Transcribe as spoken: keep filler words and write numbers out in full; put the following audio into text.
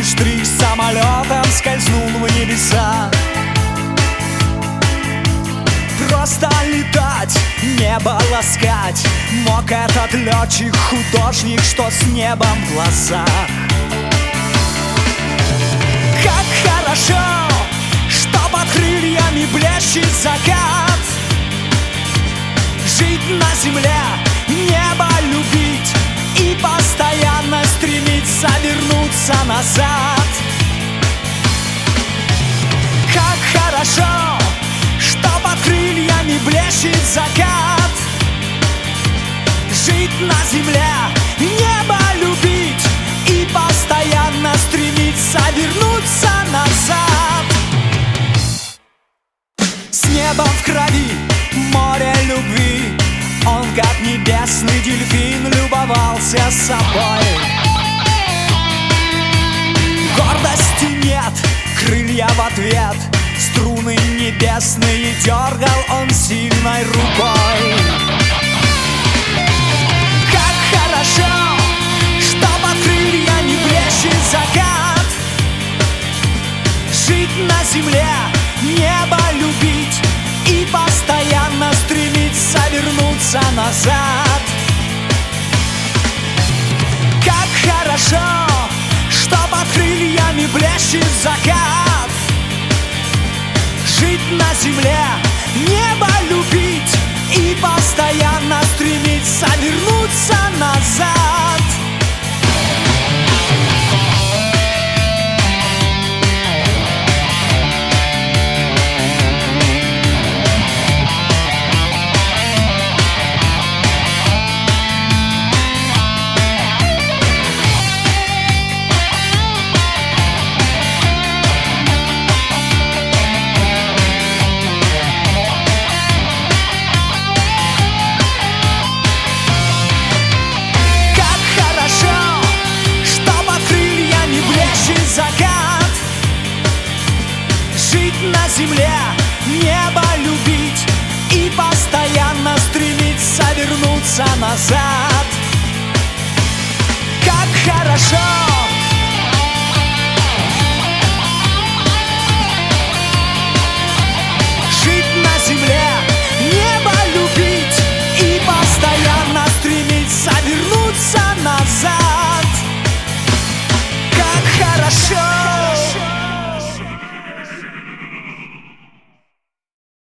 штрих самолетом скользнул в небеса. Просто летать, небо ласкать мог этот летчик-художник, что с небом в глазах. Как хорошо, что под крыльями блещет закат. Жить на земле, небо любить и постоянно стремиться вернуться назад. Как хорошо, что под крыльями блещет закат. Жить на земле, небо любить и постоянно стремиться вернуться назад. С небом в крови, море любви, он, как небесный дельфин, любовался собой. Гордости нет, крылья в ответ, струны небесные дергал он сильной рукой. Как хорошо, что под крыльями блещет закат. Жить на земле, небо любить и постоянно стремиться вернуться назад. Как хорошо, что под крыльями блещет закат. Жить на земле, небо любить и постоянно стремиться вернуться назад. На земле, небо любить и постоянно стремиться вернуться назад.